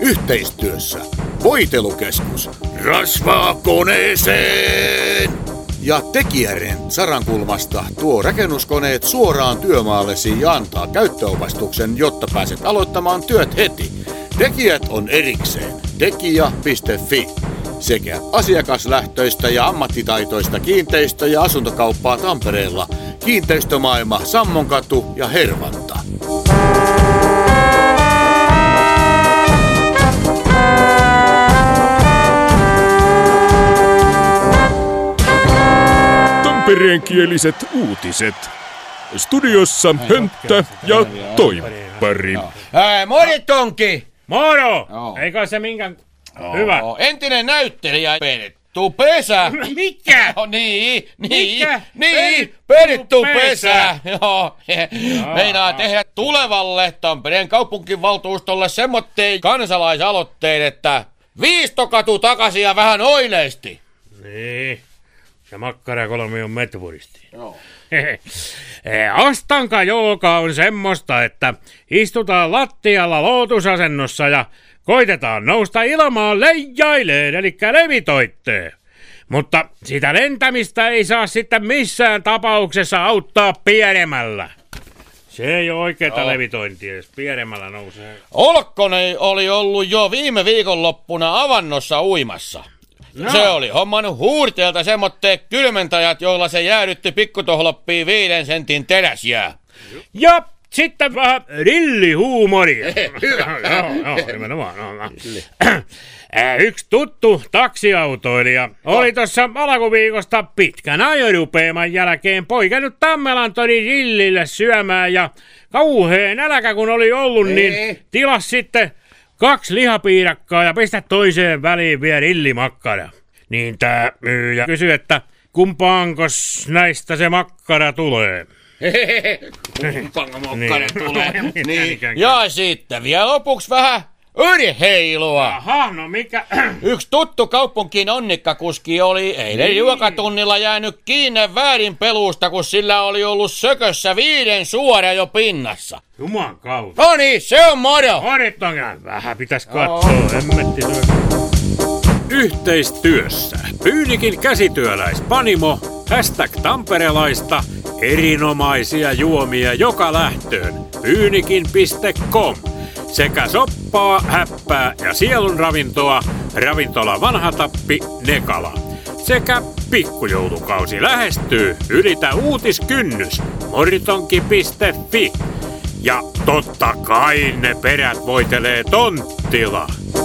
Yhteistyössä Voitelukeskus rasvaa koneeseen! Ja Tekijärent Sarankulmasta tuo rakennuskoneet suoraan työmaallesi ja antaa käyttöopastuksen, jotta pääset aloittamaan työt heti. Tekijät on erikseen tekija.fi sekä asiakaslähtöistä ja ammattitaitoista kiinteistö- ja asuntokauppaa Tampereella. Kiinteistömaailma Sammonkatu ja Hervanta. Tampereenkieliset uutiset. Studiossa Hönttä ja Toippari. Moritonki! Moro! Eikö se minkään hyvä? Entinen näyttelijä Perttu Pesä. Mikä? Niin, Mikä? Perttu Pesä. Joo. Meinaa tehdä tulevalle Tampereen kaupunkivaltuustolle semmoitteen kansalaisaloitteen, että Viistokatu takaisin ja vähän oileesti. Niin. Ja makkarakolmi on Metvudisti. Joo. Astanka jooga on semmoista, että istutaan lattialla lootusasennossa ja koitetaan nousta ilmaan leijaileen, eli levitoitteen. Mutta sitä lentämistä ei saa sitten missään tapauksessa auttaa pienemmällä. Se ei ole oikeeta levitointia, jos pienemmällä nousee. Olkkonen oli ollut jo viime viikonloppuna avannossa uimassa. No. Se oli hommannut huurteelta semmoitteet kylmentäjät, joilla se jäädytti pikkutohloppiin 5 sentin teräsjää. Ja sitten vähän rillihuumoria. Hyvä. Joo, nimenomaan. Yksi tuttu taksiautoilija oli tuossa alkuviikosta pitkän ajorupeaman jälkeen poikannut Tammelantorin rillille syömään ja kauheen nälkä kun oli ollut, niin tilas sitten 2 lihapiirakkaa ja pistä toiseen väliin vielä rillimakkara. Niin tää myyjä kysyi, että kumpaankos näistä se makkara tulee? Kumpaanko makkara tulee? Niin. Ja sitten vielä lopuksi vähän urheilua. Aha, no mikä? Yksi tuttu kaupunkiin onnikkakuski oli eilen juokatunnilla jäänyt kiinni väärin peluusta, kun sillä oli ollut sökössä 5 suora jo pinnassa. Juman kautta. No niin, se on moro. Horittonkaan vähän pitäis katsoa, hemmetti Yhteistyössä Pyynikin käsityöläispanimo, #tamperelaista, erinomaisia juomia joka lähtöön, pyynikin.com. Sekä soppaa, häppää ja sielun ravintoa, ravintola Vanhatappi, Nekala. Sekä pikkujoulukausi lähestyy, ylitä uutiskynnys, moritonki.fi. Ja totta kai ne perät voitelee tonttila.